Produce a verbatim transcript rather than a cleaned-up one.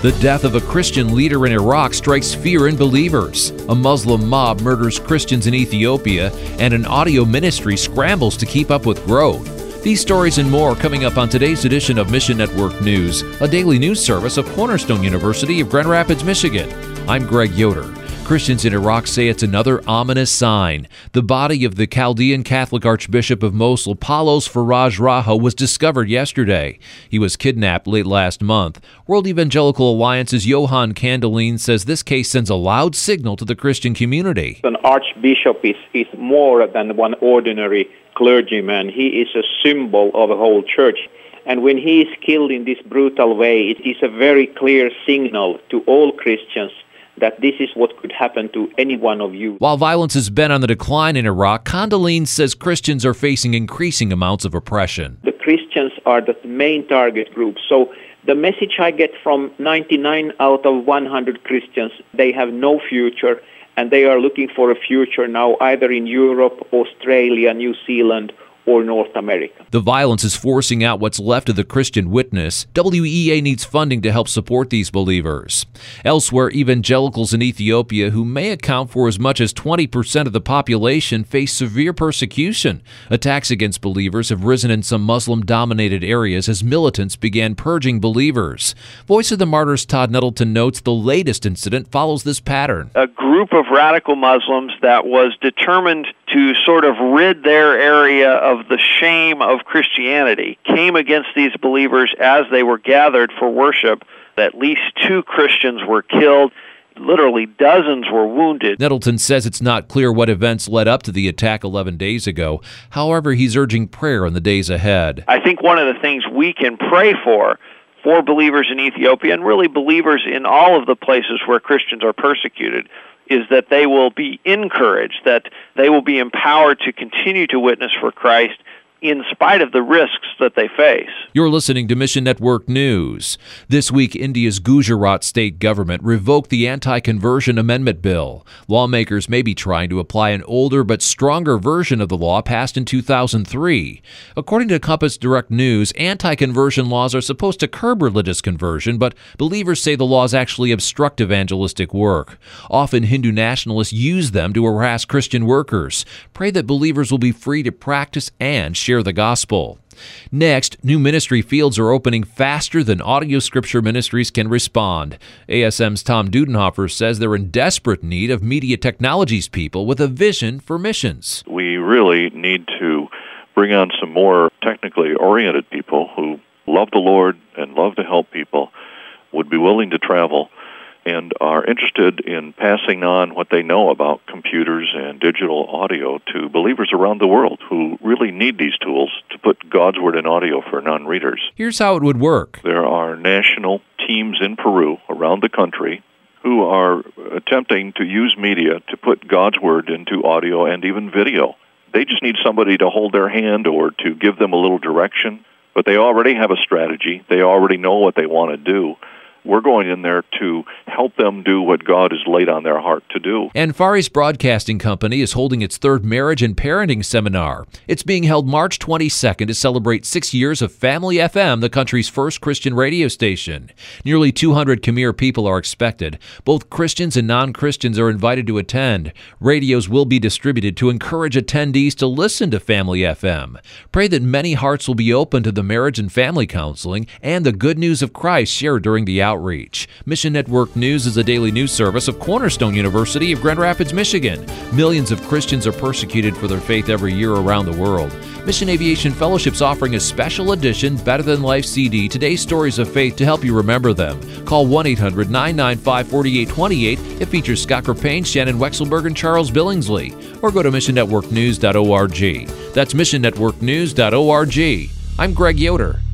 The death of a Christian leader in Iraq strikes fear in believers. A Muslim mob murders Christians in Ethiopia, and an audio ministry scrambles to keep up with growth. These stories and more coming up on today's edition of Mission Network News, a daily news service of Cornerstone University of Grand Rapids, Michigan. I'm Greg Yoder. Christians in Iraq say it's another ominous sign. The body of the Chaldean Catholic Archbishop of Mosul, Paulos Faraj Raho, was discovered yesterday. He was kidnapped late last month. World Evangelical Alliance's Johan Candeline says this case sends a loud signal to the Christian community. An archbishop is, is more than one ordinary clergyman. He is a symbol of the whole church. And when he is killed in this brutal way, it is a very clear signal to all Christians that this is what could happen to any one of you. While violence has been on the decline in Iraq, Candeline says Christians are facing increasing amounts of oppression. The Christians are the main target group. So the message I get from ninety-nine out of one hundred Christians, they have no future, and they are looking for a future now either in Europe, Australia, New Zealand, or North America. The violence is forcing out what's left of the Christian witness. W E A needs funding to help support these believers. Elsewhere, evangelicals in Ethiopia, who may account for as much as twenty percent of the population, face severe persecution. Attacks against believers have risen in some Muslim-dominated areas as militants began purging believers. Voice of the Martyrs Todd Nettleton notes the latest incident follows this pattern. A group of radical Muslims that was determined to sort of rid their area of the shame of Christianity came against these believers as they were gathered for worship. At least two Christians were killed. Literally dozens were wounded. Nettleton says it's not clear what events led up to the attack eleven days ago. However, he's urging prayer in the days ahead. I think one of the things we can pray for, for believers in Ethiopia, and really believers in all of the places where Christians are persecuted, is that they will be encouraged, that they will be empowered to continue to witness for Christ in spite of the risks that they face. You're listening to Mission Network News. This week, India's Gujarat state government revoked the Anti-Conversion Amendment Bill. Lawmakers may be trying to apply an older but stronger version of the law passed in two thousand three. According to Compass Direct News, anti-conversion laws are supposed to curb religious conversion, but believers say the laws actually obstruct evangelistic work. Often, Hindu nationalists use them to harass Christian workers. Pray that believers will be free to practice and share the gospel. Next, new ministry fields are opening faster than audio scripture ministries can respond. A S M's Tom Dudenhofer says they're in desperate need of media technologies people with a vision for missions. We really need to bring on some more technically oriented people who love the Lord and love to help people, would be willing to travel, and are interested in passing on what they know about computers and digital audio to believers around the world who really need these tools to put God's Word in audio for non-readers. Here's how it would work. There are national teams in Peru around the country who are attempting to use media to put God's Word into audio and even video. They just need somebody to hold their hand or to give them a little direction, but they already have a strategy. They already know what they want to do. We're going in there to help them do what God has laid on their heart to do. And Far East Broadcasting Company is holding its third marriage and parenting seminar. It's being held March twenty-second to celebrate six years of Family F M, the country's first Christian radio station. Nearly two hundred Khmer people are expected. Both Christians and non-Christians are invited to attend. Radios will be distributed to encourage attendees to listen to Family F M. Pray that many hearts will be open to the marriage and family counseling and the good news of Christ shared during the outreach. Mission Network News is a daily news service of Cornerstone University of Grand Rapids, Michigan. Millions of Christians are persecuted for their faith every year around the world. Mission Aviation Fellowship's offering a special edition Better Than Life C D, Today's Stories of Faith, to help you remember them. Call one eight hundred nine nine five four eight two eight. It features Scott Kerpane, Shannon Wexelberg, and Charles Billingsley. Or go to mission network news dot org. That's mission network news dot org. I'm Greg Yoder.